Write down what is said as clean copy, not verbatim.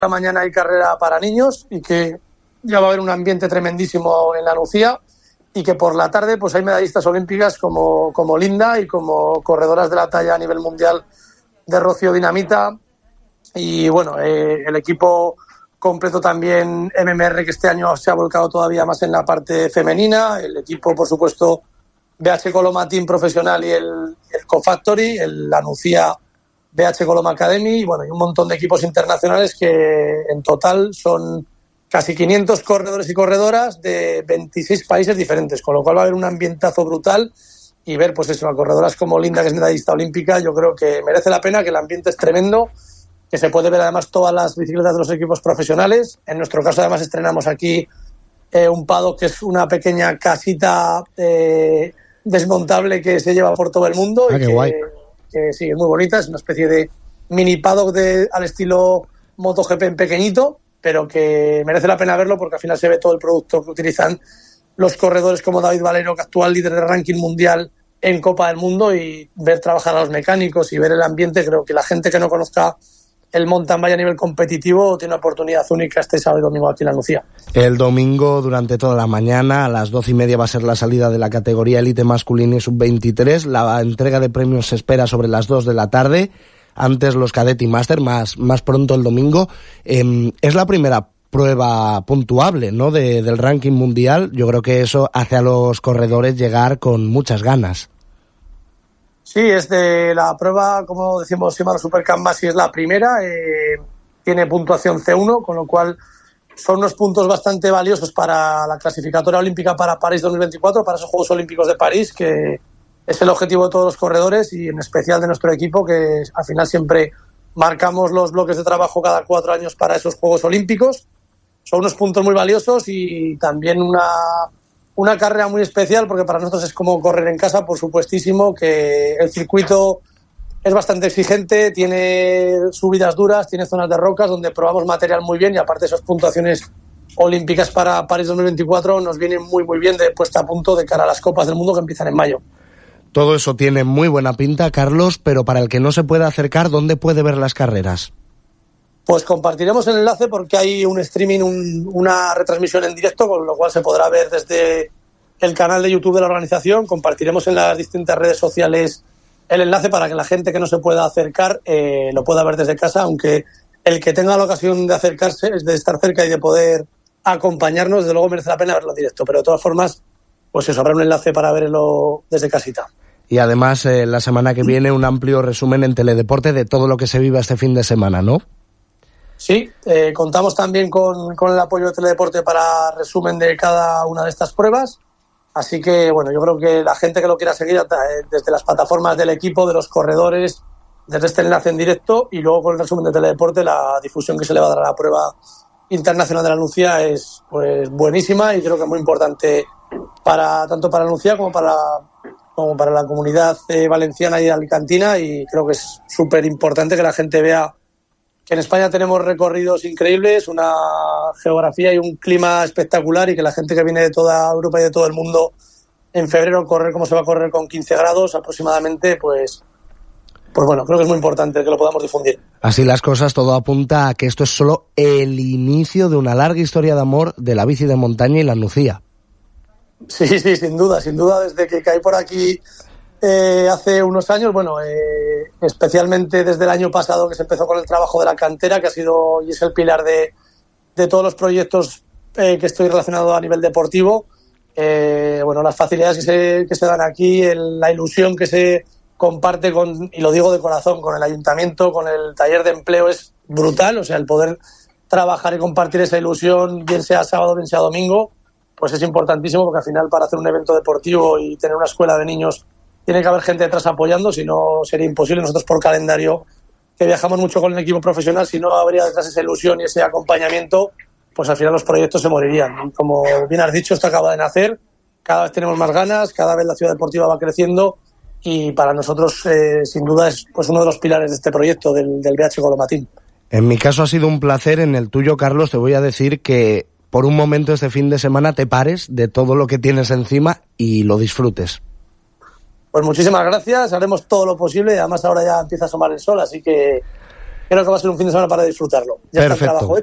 la mañana hay carrera para niños y que ya va a haber un ambiente tremendísimo en la Nucía, y que por la tarde pues hay medallistas olímpicas como Linda y como corredoras de la talla a nivel mundial de Rocío Dinamita, y bueno, el equipo completo también MMR, que este año se ha volcado todavía más en la parte femenina, el equipo por supuesto BH Coloma Team Profesional y el Co-Factory, la Nucía BH Coloma Academy, y bueno, y un montón de equipos internacionales que en total son casi 500 corredores y corredoras de 26 países diferentes, con lo cual va a haber un ambientazo brutal, y ver pues eso, a corredoras como Linda, que es medallista olímpica, yo creo que merece la pena, que el ambiente es tremendo, que se puede ver además todas las bicicletas de los equipos profesionales. En nuestro caso además estrenamos aquí un paddock, que es una pequeña casita desmontable que se lleva por todo el mundo, y que sí, es muy bonita, es una especie de mini paddock al estilo MotoGP en pequeñito, pero que merece la pena verlo porque al final se ve todo el producto que utilizan los corredores como David Valero, que actual líder de ranking mundial en Copa del Mundo, y ver trabajar a los mecánicos y ver el ambiente. Creo que la gente que no conozca el mountain bike a nivel competitivo tiene una oportunidad única este sábado y domingo aquí en la Nucía. El domingo durante toda la mañana a las 12:30 va a ser la salida de la categoría élite masculina y sub-23. La entrega de premios se espera sobre las 2 de la tarde. Antes los Cadet y Master, más pronto el domingo. Es la primera prueba puntuable, ¿no?, del ranking mundial. Yo creo que eso hace a los corredores llegar con muchas ganas. Sí, es de la prueba, como decimos, Shimano Supercamp Masi es la primera. Tiene puntuación C1, con lo cual son unos puntos bastante valiosos para la clasificatoria olímpica para París 2024, para esos Juegos Olímpicos de París, que es el objetivo de todos los corredores y en especial de nuestro equipo, que al final siempre marcamos los bloques de trabajo cada 4 años para esos Juegos Olímpicos. Son unos puntos muy valiosos y también una carrera muy especial, porque para nosotros es como correr en casa, por supuestísimo, que el circuito es bastante exigente, tiene subidas duras, tiene zonas de rocas donde probamos material muy bien, y aparte esas puntuaciones olímpicas para París 2024 nos vienen muy muy bien de puesta a punto de cara a las Copas del Mundo que empiezan en mayo. Todo eso tiene muy buena pinta, Carlos, pero para el que no se pueda acercar, ¿dónde puede ver las carreras? Pues compartiremos el enlace porque hay un streaming, una retransmisión en directo, con lo cual se podrá ver desde el canal de YouTube de la organización. Compartiremos en las distintas redes sociales el enlace para que la gente que no se pueda acercar lo pueda ver desde casa, aunque el que tenga la ocasión de acercarse, de estar cerca y de poder acompañarnos, desde luego merece la pena verlo en directo, pero de todas formas, pues eso, habrá un enlace para verlo desde casita. Y además, la semana que viene, un amplio resumen en Teledeporte de todo lo que se vive este fin de semana, ¿no? Sí, contamos también con el apoyo de Teledeporte para resumen de cada una de estas pruebas. Así que, bueno, yo creo que la gente que lo quiera seguir desde las plataformas del equipo, de los corredores, desde este enlace en directo, y luego con el resumen de Teledeporte, la difusión que se le va a dar a la prueba internacional de la Nucía es pues buenísima, y creo que es muy importante tanto para la Nucía como para la comunidad valenciana y alicantina, y creo que es súper importante que la gente vea que en España tenemos recorridos increíbles, una geografía y un clima espectacular, y que la gente que viene de toda Europa y de todo el mundo en febrero correr como se va a correr con 15 grados aproximadamente, pues bueno, creo que es muy importante que lo podamos difundir. Así las cosas, todo apunta a que esto es solo el inicio de una larga historia de amor de la bici de montaña y la Nucía. Sí, sin duda, desde que caí por aquí hace unos años, especialmente desde el año pasado que se empezó con el trabajo de la cantera, que ha sido y es el pilar de todos los proyectos que estoy relacionado a nivel deportivo. Las facilidades que se dan aquí, la ilusión que se comparte y lo digo de corazón, con el ayuntamiento, con el taller de empleo, es brutal. O sea, el poder trabajar y compartir esa ilusión, bien sea sábado, bien sea domingo, pues es importantísimo, porque al final para hacer un evento deportivo y tener una escuela de niños tiene que haber gente detrás apoyando, si no sería imposible. Nosotros por calendario, que viajamos mucho con el equipo profesional, si no habría detrás esa ilusión y ese acompañamiento, pues al final los proyectos se morirían. Y como bien has dicho, esto acaba de nacer, cada vez tenemos más ganas, cada vez la ciudad deportiva va creciendo, y para nosotros sin duda es pues uno de los pilares de este proyecto del BH Coloma Team. En mi caso ha sido un placer, en el tuyo, Carlos, te voy a decir que por un momento este fin de semana te pares de todo lo que tienes encima y lo disfrutes. Pues muchísimas gracias, haremos todo lo posible, y además ahora ya empieza a asomar el sol, así que creo que va a ser un fin de semana para disfrutarlo. Ya Perfecto. Está el trabajo